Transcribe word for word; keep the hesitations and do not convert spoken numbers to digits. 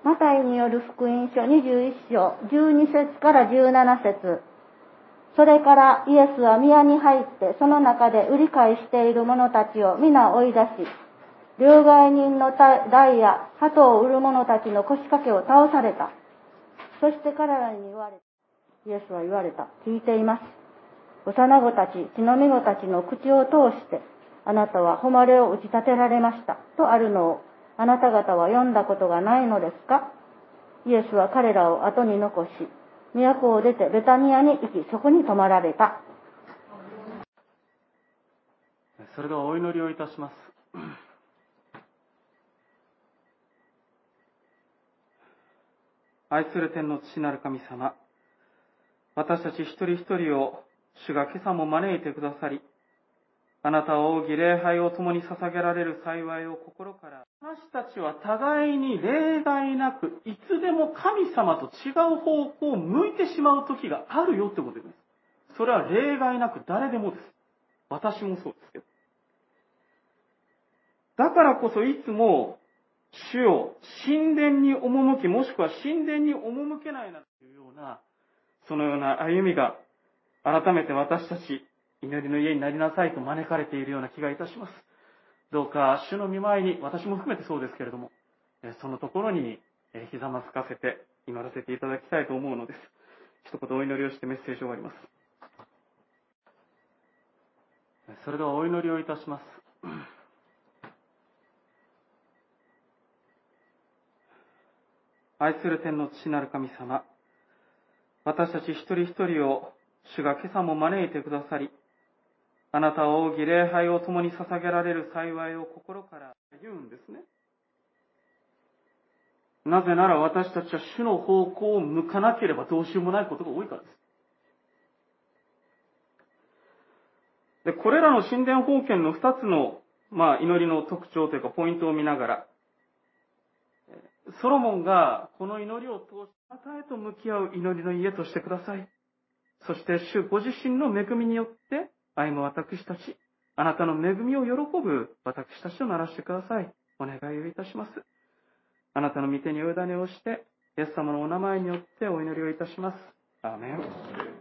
マタイによる福音書にじゅういっ章じゅうに節からじゅうなな節。それからイエスは宮に入ってその中で売り買いしている者たちを皆追い出し、両替人の台や鳩を売る者たちの腰掛けを倒された。そして彼らに言われた。イエスは言われた。聞いています。幼子たち、血のみ子たちの口を通して、あなたは誉れを打ち立てられました。とあるのを、あなた方は読んだことがないのですか？イエスは彼らを後に残し、都を出てベタニアに行き、そこに泊まられた。 それではお祈りをいたします。愛する天の父なる神様、私たち一人一人を主が今朝も招いてくださり、あなたを仰ぎ礼拝を共に捧げられる幸いを心から。私たちは互いに例外なく、いつでも神様と違う方向を向いてしまう時があるよってことです。それは例外なく誰でもです。私もそうですけど。だからこそいつも、主を神殿に赴き、もしくは神殿に赴けないなというような、そのような歩みが、改めて私たち、祈りの家になりなさいと招かれているような気がいたします。どうか、主の御前に、私も含めてそうですけれども、そのところにひざまずかせて祈らせていただきたいと思うのです。一言お祈りをしてメッセージを終わります。それではお祈りをいたします。愛する天の父なる神様、私たち一人一人を主が今朝も招いてくださり、あなたを仰ぎ礼拝を共に捧げられる幸いを心から言うんですね。なぜなら私たちは主の方向を向かなければどうしようもないことが多いからです。で、これらの神殿奉献の二つの、まあ、祈りの特徴というかポイントを見ながら、ソロモンがこの祈りを通してあなたへと向き合う祈りの家としてください。そして主ご自身の恵みによって歩む私たち、あなたの恵みを喜ぶ私たちとならしてください。お願いをいたします。あなたの御手にお委ねをして、イエス様のお名前によってお祈りをいたします。アーメン。